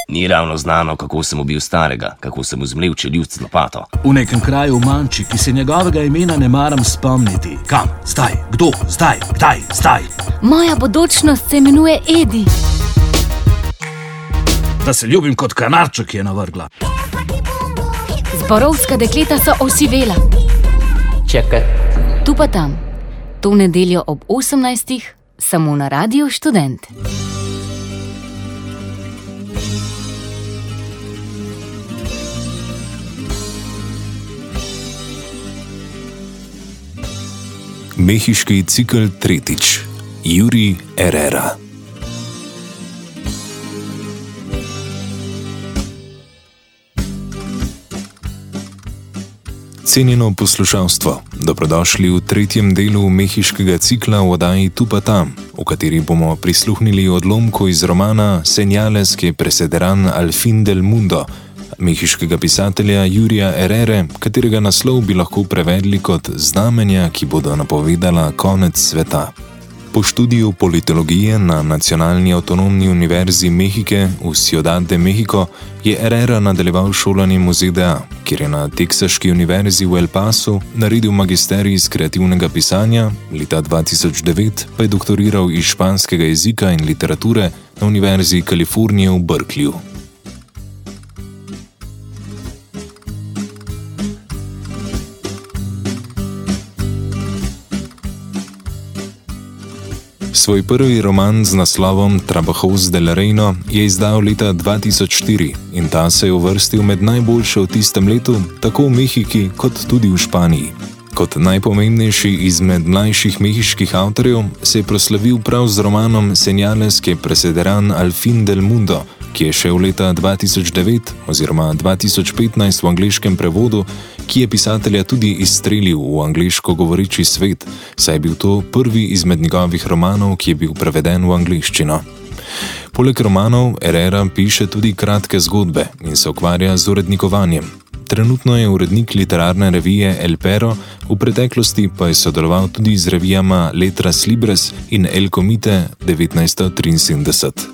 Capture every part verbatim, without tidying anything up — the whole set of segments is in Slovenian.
Ni ravno znano, kako sem ubil starega, kako sem uzmlel čeljust z lopato. V nekem kraju v Manči, ki se njegovega imena ne maram spomniti. Kam? Zdaj? Kdo? Zdaj? Kdaj? Zdaj? Moja bodočnost se imenuje Edi. Da se ljubim kot kanarček, ki je navrgla. Zborovska dekleta so osivela. Čakaj. Tu pa tam. To nedeljo ob osemnajstih, samo na Radiu Študent. Mehiški cikel tretjič. Yuri Herrera. Cenjeno poslušalstvo, dobrodošli v tretjem delu mehiškega cikla v oddaji Tu pa tam, v kateri bomo prisluhnili odlomku iz romana Señales que precederán al fin del mundo, mehiškega pisatelja Yurija Herrere, katerega naslov bi lahko prevedli kot znamenja, ki bodo napovedala konec sveta. Po študiju politologije na Nacionalni avtonomni univerzi Mehike v Ciudad de México je Herrera nadaljeval šolanjem v Z D A, kjer je na Teksaški univerzi v El Pasu naredil magisterij iz kreativnega pisanja, leta dva tisoč devet pa je doktoriral iz španskega jezika in literature na Univerzi Kalifornije v Berkeleyju. Svoj prvi roman z naslovom Trabajos del Reino je izdal leta dva tisoč štiri in ta se je uvrstil med najboljše v tistem letu, tako v Mehiki kot tudi v Španiji. Kot najpomembnejši izmed mlajših mehiških avtorjev se je proslavil prav z romanom Señales que precederán al fin del mundo, ki je šel leta dva tisoč devet oziroma dva tisoč petnajst v angleškem prevodu, ki je pisatelja tudi izstrelil v angleško govoreči svet, saj je bil to prvi izmed njegovih romanov, ki je bil preveden v angleščino. Poleg romanov Herrera piše tudi kratke zgodbe in se ukvarja z urednikovanjem. Trenutno je urednik literarne revije El Perro, v preteklosti pa je sodeloval tudi z revijama Letras Libres in El Comite devetnajststo triinsedemdeset.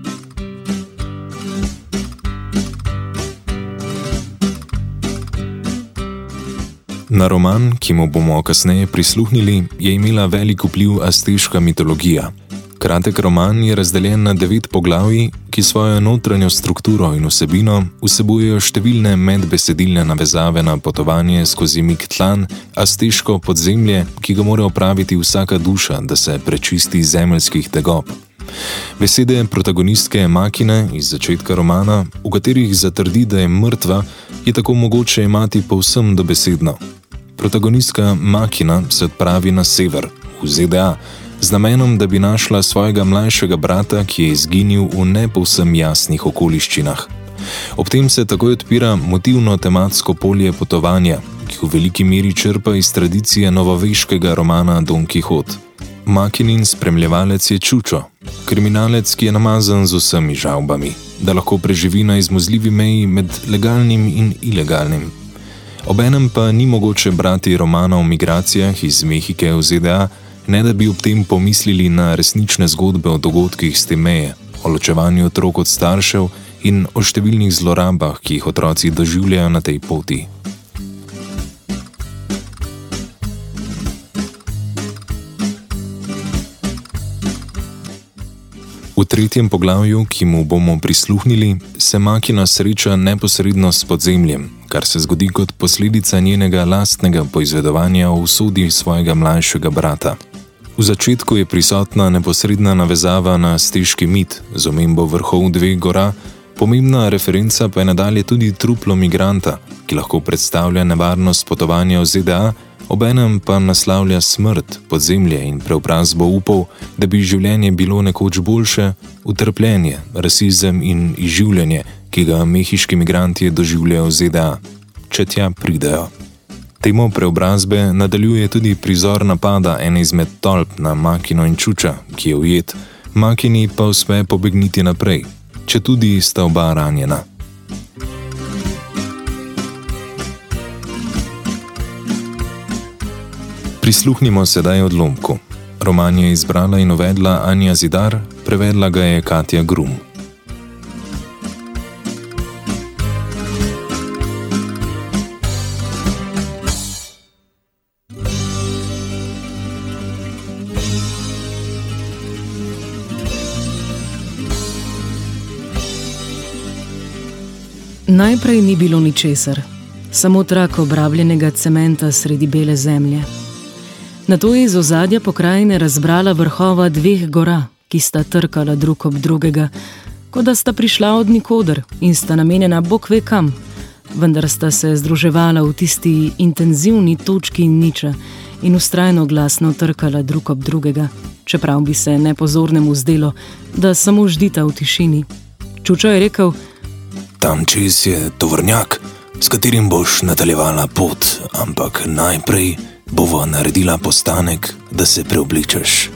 Na roman, ki mu bomo kasneje prisluhnili, je imela velik vpliv azteška mitologija. Kratek roman je razdeljen na devet poglavij, ki svojo notranjo strukturo in vsebino vsebujejo številne medbesedilne navezave na potovanje skozi Mictlán, azteško podzemlje, ki ga mora opraviti vsaka duša, da se prečisti zemeljskih tegob. Besede protagonistke Makine iz začetka romana, v katerih zatrdi, da je mrtva, je tako mogoče imati povsem dobesedno. Protagonistka Makina se odpravi na sever, v Z D A, z namenom, da bi našla svojega mlajšega brata, ki je izginil v ne povsem jasnih okoliščinah. Ob tem se takoj odpira motivno tematsko polje potovanja, ki v veliki meri črpa iz tradicije novoveškega romana Don Quixote. Makinin spremljevalec je Čučo, kriminalec, ki je namazan z vsemi žavbami, da lahko preživi na izmuzljivi meji med legalnim in ilegalnim. Obenem pa ni mogoče brati romana o migracijah iz Mehike v Z D A, ne da bi ob tem pomislili na resnične zgodbe o dogodkih z te meje, o ločevanju otrok od staršev in o številnih zlorabah, ki jih otroci doživljajo na tej poti. V tretjem poglavju, ki mu bomo prisluhnili, se Makina sreča neposredno s podzemljem, kar se zgodi kot posledica njenega lastnega poizvedovanja o usodi svojega mlajšega brata. V začetku je prisotna neposredna navezava na azteški mit z omembo vrhov dveh gora, pomembna referenca pa je nadalje tudi truplo migranta, ki lahko predstavlja nevarnost potovanja v Z D A, obenem pa naslavlja smrt, podzemlje in preobrazbo upov, da bi življenje bilo nekoč boljše, utrpljenje, rasizem in izživljanje, ki ga mehiški migranti doživljajo v Z D A, če tja pridejo. Temo preobrazbe nadaljuje tudi prizor napada ene izmed tolp na Makino in Čuča, ki je ujet, Makini pa uspe pobegniti naprej, četudi sta oba ranjena. Prisluhnimo sedaj odlomku. Roman je izbrala in uvedla Anja Zidar, prevedla ga je Katja Grum. Najprej ni bilo ničesar, samo trak obrabljenega cementa sredi bele zemlje. Nato je iz ozadja pokrajine razbrala vrhova dveh gora, ki sta trkala drug ob drugega, kot da sta prišla od nikoder in sta namenjena bog ve kam, vendar sta se združevala v tisti intenzivni točki niča in vztrajno glasno trkala drug ob drugega, čeprav bi se nepozornemu zdelo, da samo ždita v tišini. Čučo je rekel: Tam čez je tovornjak, s katerim boš nadaljevala pot, ampak najprej bova naredila postanek, da se preobličeš.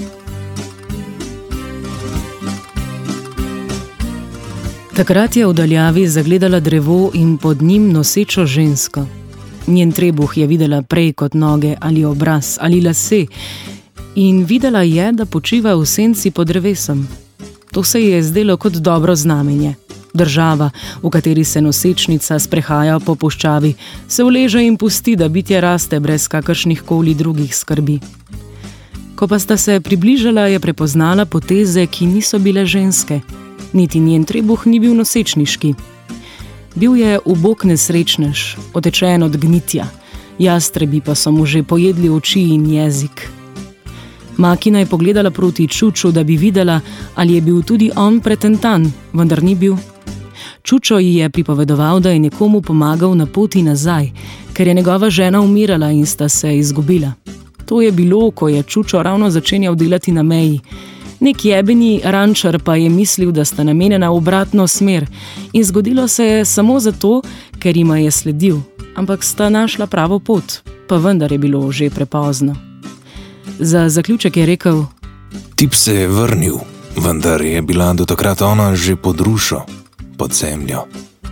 Takrat je v daljavi zagledala drevo in pod njim nosečo žensko. Njen trebuh je videla prej kot noge ali obraz ali lase in videla je, da počiva v senci pod drevesom. To se ji je zdelo kot dobro znamenje. Država, v kateri se nosečnica sprehaja po puščavi, se uleže in pusti, da bitje raste brez kakršnih koli drugih skrbi. Ko pa sta se približala, je prepoznala poteze, ki niso bile ženske. Niti njen trebuh ni bil nosečniški. Bil je ubog nesrečnež, otečen od gnitja, jastrebi pa so mu že pojedli oči in jezik. Makina je pogledala proti Čuču, da bi videla, ali je bil tudi on pretentan, vendar ni bil. Čučo ji je pripovedoval, da je nekomu pomagal na poti nazaj, ker je njegova žena umirala in sta se izgubila. To je bilo, ko je Čučo ravno začenjal delati na meji. Nek jebeni rančar pa je mislil, da sta namenjena v obratno smer in zgodilo se je samo zato, ker jima je sledil, ampak sta našla pravo pot, pa vendar je bilo že prepozno. Za zaključek je rekel: Tip se je vrnil, vendar je bila do takrat ona že pod rušo, pod zemljo.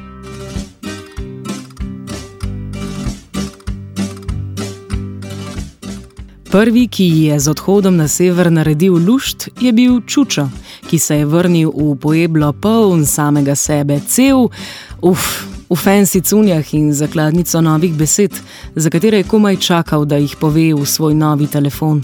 Prvi, ki ji je z odhodom na sever naredil lušt, je bil Čučo, ki se je vrnil v Pueblo poln samega sebe, cel, uf, v fancy cunjah in zakladnico novih besed, za katere je komaj čakal, da jih pove v svoj novi telefon.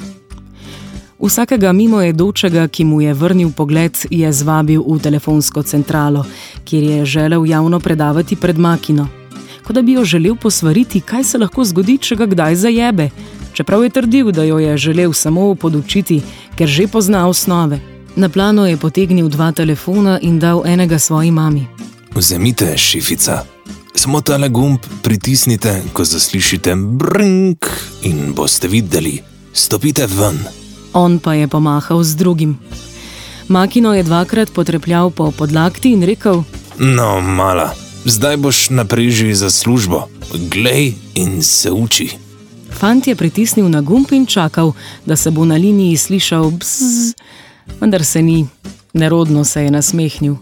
Vsakega mimojedočega, ki mu je vrnil pogled, je zvabil v telefonsko centralo, kjer je želel javno predavati pred Makino. Kot da bi jo želel posvariti, kaj se lahko zgodi, če ga kdaj zajebe, čeprav je trdil, da jo je želel samo podučiti, ker že pozna osnove. Na plano je potegnil dva telefona in dal enega svoji mami. Vzemite, šifica. Samo tale gumb pritisnite, ko zaslišite brink in boste videli. Stopite ven. On pa je pomahal z drugim. Makino je dvakrat potrepljal po podlakti in rekel: No, mala, zdaj boš na preži za službo. Glej in se uči. Fant je pritisnil na gumb in čakal, da se bo na liniji slišal bzz, vendar se ni. Nerodno se je nasmehnil.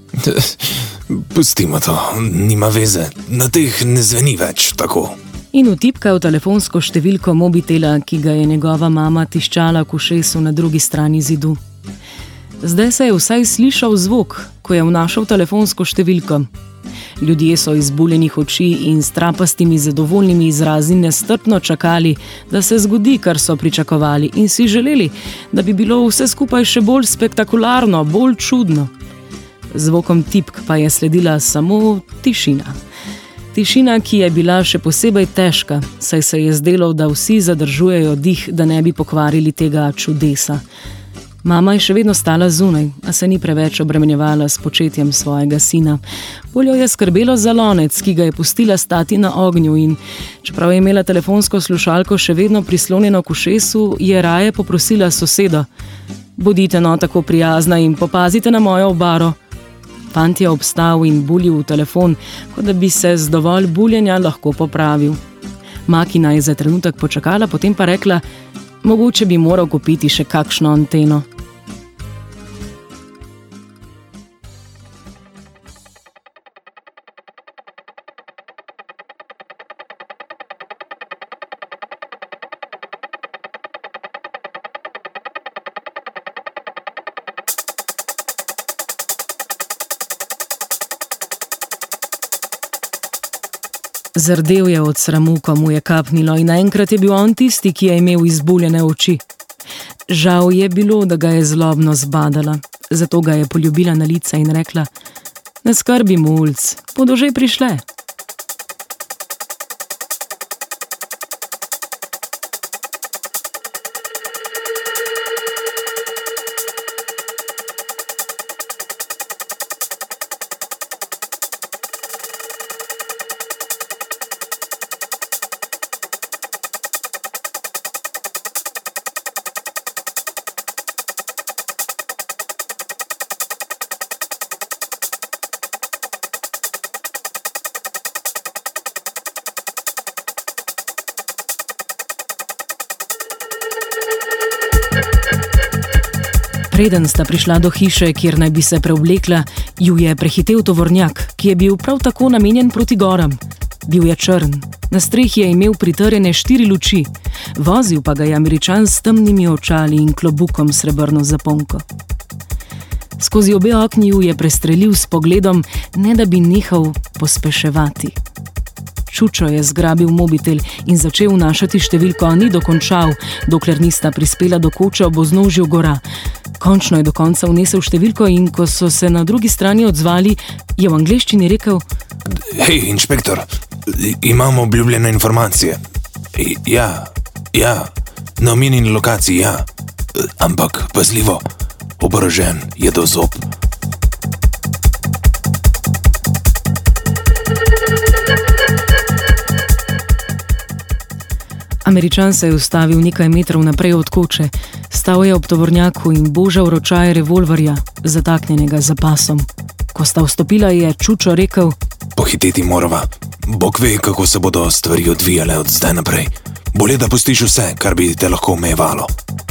Pustimo to, nima veze, na teh ne zveni več tako. In vtipkal telefonsko številko mobitela, ki ga je njegova mama tiščala k ušesu na drugi strani zidu. Zdaj se je vsaj slišal zvok, ko je vnašal telefonsko številko. Ljudje so izbuljenih oči in s trapastimi zadovoljnimi izrazi nestrpno čakali, da se zgodi, kar so pričakovali, in si želeli, da bi bilo vse skupaj še bolj spektakularno, bolj čudno. Zvokom tipk pa je sledila samo tišina. Tišina, ki je bila še posebej težka, saj se je zdelo, da vsi zadržujejo dih, da ne bi pokvarili tega čudesa. Mama je še vedno stala zunaj, a se ni preveč obremenjevala s početjem svojega sina. Bolj jo je skrbelo za lonec, ki ga je pustila stati na ognju, in čeprav je imela telefonsko slušalko še vedno prislonjeno k ušesu, je raje poprosila sosedo: Bodite no tako prijazna in popazite na mojo obaro. Fant je obstal in buljil v telefon, kot da bi se z dovolj buljenja lahko popravil. Makina je za trenutek počakala, potem pa rekla: Mogoče bi moral kupiti še kakšno anteno. Zardel je od sramu, ko mu je kapnilo, in naenkrat je bil on tisti, ki je imel izbuljene oči. Žal je bilo, da ga je zlobno zbadala, zato ga je poljubila na lice in rekla: Ne skrbi, mulc, bodo že prišle. Preden sta prišla do hiše, kjer naj bi se preoblekla, ju je prehitel tovornjak, ki je bil prav tako namenjen proti goram. Bil je črn, na strehi je imel pritrjene štiri luči, vozil pa ga je Američan s temnimi očali in klobukom srebrno zaponko. Skozi obe okni ju je prestrelil s pogledom, ne da bi nehal pospeševati. Čučo je zgrabil mobitel in začel vnašati številko, a ni dokončal, dokler nista prispela do koče ob vznožju gora. Končno je do konca vnesel številko in ko so se na drugi strani odzvali, je v angleščini rekel: Hej, inšpektor, imamo obljubljene informacije. Ja, ja, na omenjeni lokaciji, ja. Ampak pazljivo, oborožen je do zob. Američan se je ustavil nekaj metrov naprej od koče, stal je ob tovornjaku in božal ročaj revolverja, zataknjenega za pasom. Ko sta vstopila, je Čučo rekel: Pohiteti morava. Bog ve, kako se bodo stvari odvijale od zdaj naprej. Bolje, da pustiš vse, kar bi te lahko omejevalo.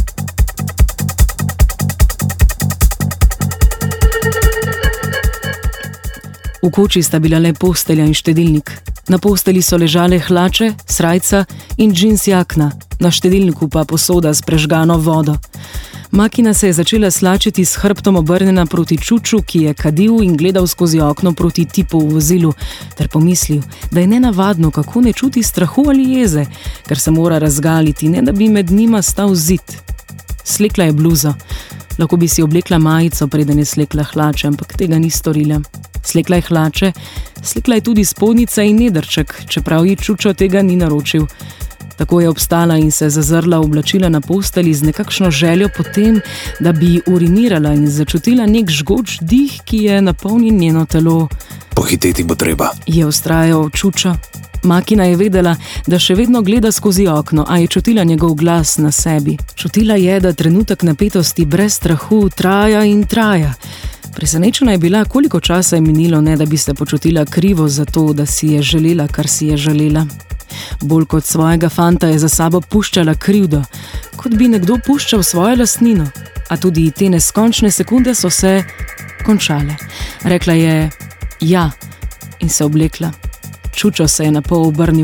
V koči sta bila le postelja in štedilnik. Na posteli so ležale hlače, srajca in džins jakna, na štedilniku pa posoda s prežgano vodo. Makina se je začela slačiti s hrbtom obrnjena proti Čuču, ki je kadil in gledal skozi okno proti tipu v vozilu, ter pomislil, da je nenavadno, kako ne čuti strahu ali jeze, ker se mora razgaliti, ne da bi med njima stal zid. Slekla je bluzo. Lahko bi si oblekla majico, preden je slekla hlače, ampak tega ni storila. Slekla je hlače, slekla je tudi spodnjica in nedrček, čeprav ji Čučo tega ni naročil. Tako je obstala in se zazrla oblačila na posteli z nekakšno željo potem, da bi urinirala in začutila nek žgoč dih, ki je napolnil njeno telo. Pohiteti bo treba, je vztrajal Čučo. Makina je vedela, da še vedno gleda skozi okno, a je čutila njegov glas na sebi. Čutila je, da trenutek napetosti brez strahu traja in traja. Presenečena je bila, koliko časa je minilo, ne da bi se počutila krivo za to, da si je želela, kar si je želela. Bolj kot svojega fanta je za sabo puščala krivdo, kot bi nekdo puščal svojo lastnino. A tudi te neskončne sekunde so se končale. Rekla je ja in se oblekla. Čučo se je napol obrnil.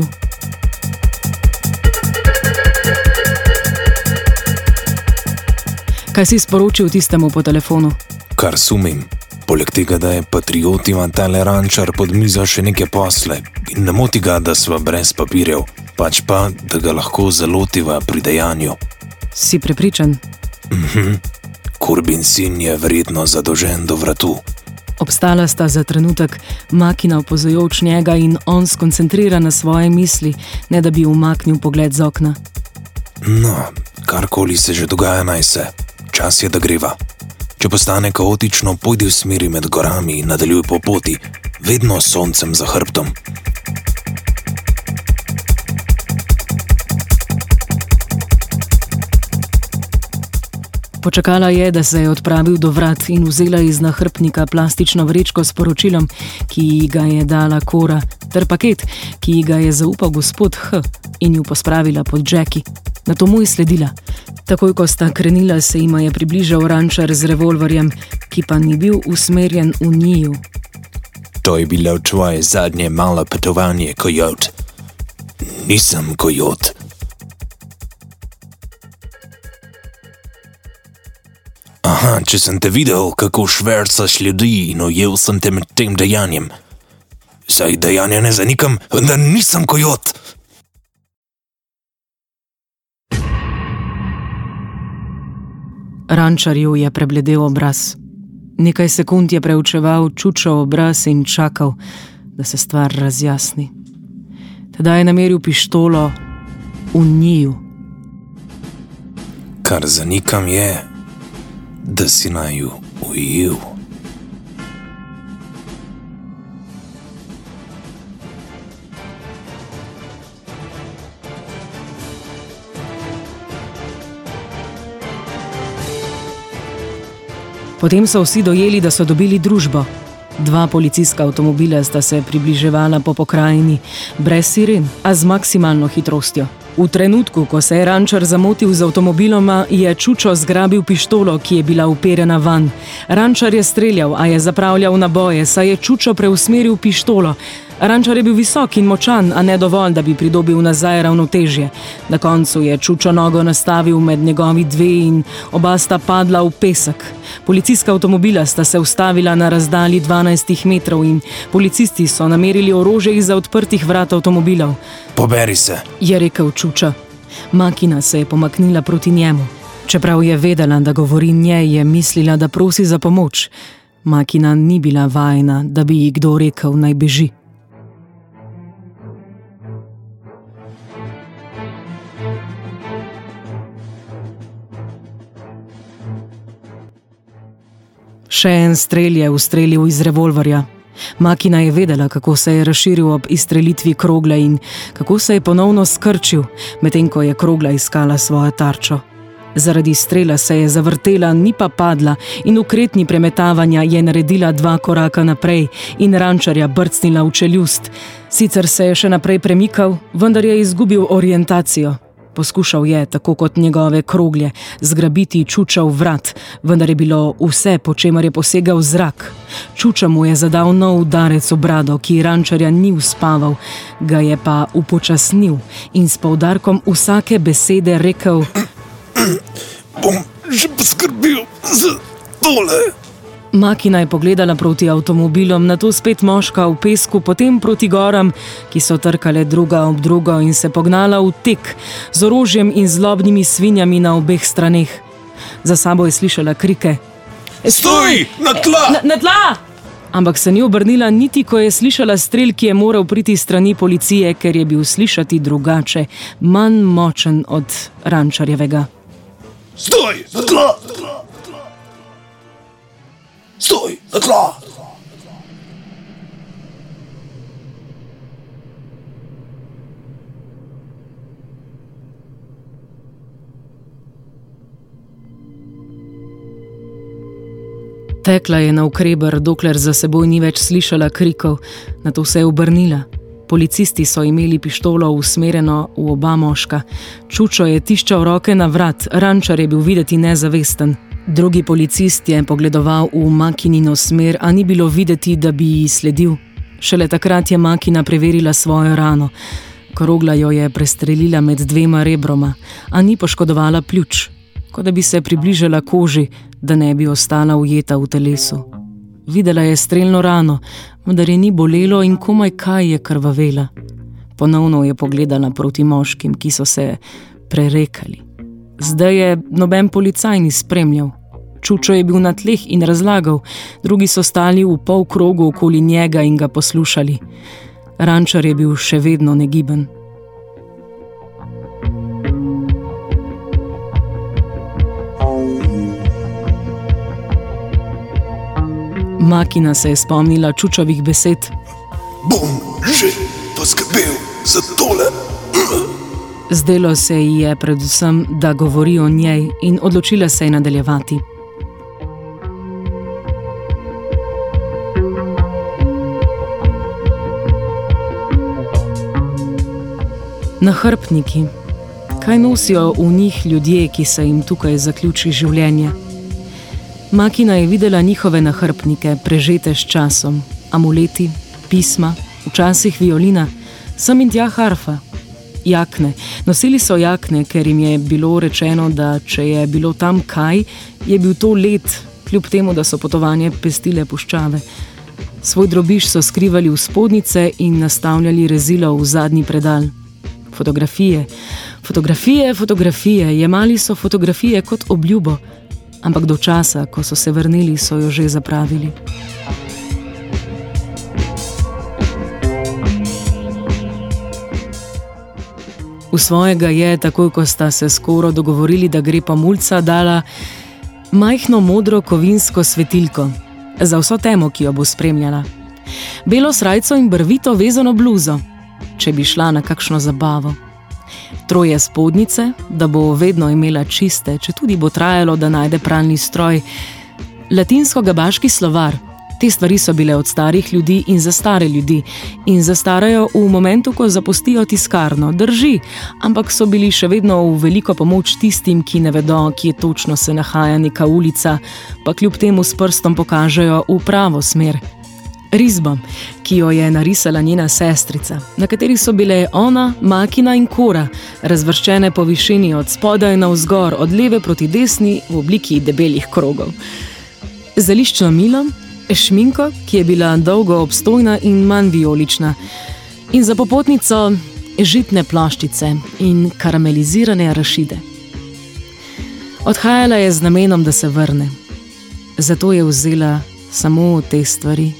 Kaj si sporočil tistemu po telefonu? Kar sumim. Poleg tega, da je patriot, ima tale rančar pod mizo še neke posle in ne moti ga, da sva brez papirjev, pač pa, da ga lahko zalotiva pri dejanju. Si prepričan? Mhm. Kurbin sin je verjetno zadolžen do vratu. Obstala sta za trenutek, Makina opozojoč njega in on skoncentrira na svoje misli, ne da bi umaknil pogled z okna. No, karkoli se že dogaja, naj se. Čas je, da greva. Če postane kaotično, pojdi v smeri med gorami in nadaljuj po poti, vedno s soncem za hrbtom. Počakala je, da se je odpravil do vrat in vzela iz nahrbtnika plastično vrečko s poročilom, ki ji ga je dala Kora, ter paket, ki ji ga je zaupal gospod H, in ju pospravila pod džeki. Nato mu je sledila. Takoj, ko sta krenila, se jima je približal rančar z revolverjem, ki pa ni bil usmerjen v njiju. To je bilo tvoje zadnje malo potovanje, kojot. Nisem kojot. Aha, če sem te videl, kako švercaš ljudi in ujel sem te med tem dejanjem. Saj dejanja ne zanikam, da nisem kojot. Rančarju je prebledel obraz. Nekaj sekund je preučeval Čučov obraz in čakal, da se stvar razjasni. Tedaj je nameril pištolo v njiju. Kar zanikam je, da si naju ujel. Potem so vsi dojeli, da so dobili družbo. Dva policijska avtomobila sta se približevala po pokrajini, brez siren, a z maksimalno hitrostjo. V trenutku, ko se je rančar zamotil z avtomobiloma, je Čučo zgrabil pištolo, ki je bila uperjena van. Rančar je streljal, a je zapravljal naboje, saj je Čučo preusmeril pištolo. Rančar je bil visok in močan, a ne dovolj, da bi pridobil nazaj ravnotežje. Na koncu je Čučo nogo nastavil med njegovi dve in oba sta padla v pesek. Policijska avtomobila sta se ustavila na razdalji dvanajstih metrov in policisti so namerili orožje izza odprtih vrat avtomobilov. Poberi se, je rekel Čučo. Makina se je pomaknila proti njemu. Čeprav je vedela, da govori njej, je mislila, da prosi za pomoč. Makina ni bila vajena, da bi ji kdo rekel, naj beži. Še en strel je ustrelil iz revolverja. Makina je vedela, kako se je razširil ob izstrelitvi krogle in kako se je ponovno skrčil, medtem ko je krogla iskala svojo tarčo. Zaradi strela se je zavrtela, ni pa padla in v kretnji premetavanja je naredila dva koraka naprej in rančarja brcnila v čeljust. Sicer se je še naprej premikal, vendar je izgubil orientacijo. Poskušal je, tako kot njegove kroglje, zgrabiti Čučov vrat, vendar je bilo vse, po čemer je posegal zrak. Čuča mu je zadal nov udarec v brado, ki rančarja ni uspaval, ga je pa upočasnil in s poudarkom vsake besede rekel: Bom že poskrbel za tole. Makina je pogledala proti avtomobilom, nato spet moška v pesku, potem proti goram, ki so trkale druga ob drugo in se pognala v tek z orožjem in zlobnimi svinjami na obeh straneh. Za sabo je slišala krike: Stoj, na tla! Na, na tla! Ampak se ni obrnila niti, ko je slišala strel, ki je moral priti strani policije, ker je bil slišati drugače, manj močen od rančarjevega. Stoj, na tla! Stoj, na tla! Tekla je navkreber, dokler za seboj ni več slišala krikov, nato se je obrnila. Policisti so imeli pištolo usmerjeno v oba moška. Čučo je tiščal roke na vrat, rančar je bil videti nezavesten. Drugi policist je pogledoval v Makinino smer, a ni bilo videti, da bi ji sledil. Šele takrat je Makina preverila svojo rano. Krogla jo je prestrelila med dvema rebroma, a ni poškodovala pljuč, kot da bi se približala koži, da ne bi ostala ujeta v telesu. Videla je strelno rano, vendar je ni bolelo in komaj kaj je krvavela. Ponovno je pogledala proti moškim, ki so se prerekali. Zdaj je noben policaj ni spremljal. Čučo je bil na tleh in razlagal, drugi so stali v pol krogu okoli njega in ga poslušali. Rančar je bil še vedno negiben. Makina se je spomnila Čučovih besed. Bom že poskrbel za tole. Zdelo se ji je predvsem, da govori o njej, in odločila se je nadaljevati. Nahrbtniki. Kaj nosijo v njih ljudje, ki se jim tukaj zaključi življenje? Makina je videla njihove nahrbtnike, prežete s časom. Amuleti, pisma, včasih violina, sem in tja harfa. Jakne. Nosili so jakne, ker jim je bilo rečeno, da če je bilo tam kaj, je bil to led, kljub temu, da so potovanje pestile puščave. Svoj drobiž so skrivali v spodnjice in nastavljali rezilo v zadnji predal. Fotografije, fotografije, fotografije, jemali so fotografije kot obljubo. ampak do časa, ko so se vrnili, so jo že zapravili. V svojega je, takoj ko sta se skoro dogovorili, da gre po mulca, dala majhno modro kovinsko svetilko za vso temo, ki jo bo spremljala. Belo srajco in barvito vezano bluzo, če bi šla na kakšno zabavo. Troje spodnjice, da bo vedno imela čiste, če tudi bo trajalo, da najde pralni stroj. Latinsko-gabaški slovar. Te stvari so bile od starih ljudi in za stare ljudi in zastarajo v momentu, ko zapustijo tiskarno. Drži, ampak so bili še vedno v veliko pomoč tistim, ki ne vedo, kje točno se nahaja neka ulica, pa kljub temu s prstom pokažejo v pravo smer. Risbo, ki jo je narisala njena sestrica, na kateri so bile ona, Makina in Kora, razvrščene po višini od spodaj navzgor, od leve proti desni v obliki debelih krogov. Zeliščno milo, šminko, ki je bila dolgo obstojna in manj vijolična, in za popotnico žitne ploščice in karamelizirane arašide. Odhajala je z namenom, da se vrne. Zato je vzela samo te stvari.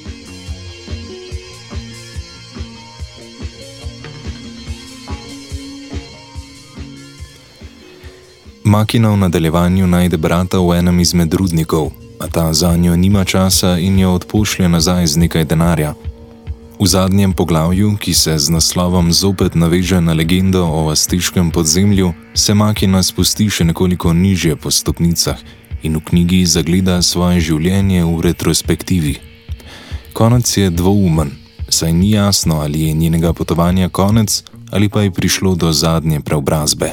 Makina v nadaljevanju najde brata v enem izmed rudnikov, a ta zanjo nima časa in jo odpošlje nazaj z nekaj denarja. V zadnjem poglavju, ki se z naslovom zopet naveže na legendo o azteškem podzemlju, se Makina spusti še nekoliko nižje po stopnicah in v knjigi zagleda svoje življenje v retrospektivi. Konec je dvoumen, saj ni jasno, ali je njenega potovanja konec ali pa je prišlo do zadnje preobrazbe.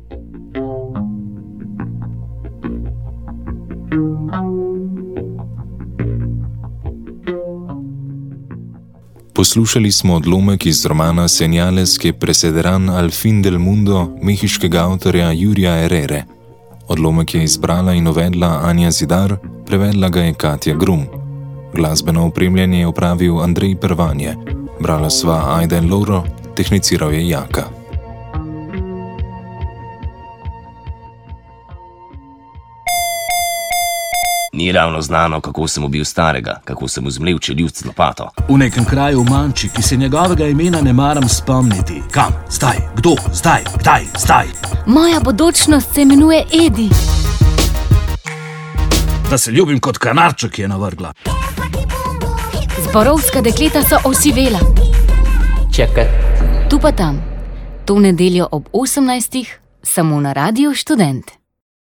Poslušali smo odlomek iz romana Señales que precederán al fin del mundo mehiškega avtorja Jurija Herrere. Odlomek je izbrala in uvedla Anja Zidar, prevedla ga je Katja Grum. Glasbeno opremljanje je opravil Andrej Pervanje. Brala sva Ajda in Loro, tehniciral je Jaka. Ni ravno znano, kako sem ubil starega, kako sem vzmlevčil ljud z lopato. V nekem kraju v Manči, ki se njegovega imena ne maram spomniti. Kam? Zdaj? Kdo? Zdaj? Kdaj? Zdaj? Moja bodočnost se imenuje Edi. Da se ljubim kot kanarček, ki je navrgla. Zborovska dekleta so osivela. Čakat. Tu pa tam. To nedeljo ob osemnajstih samo na Radiu Študent.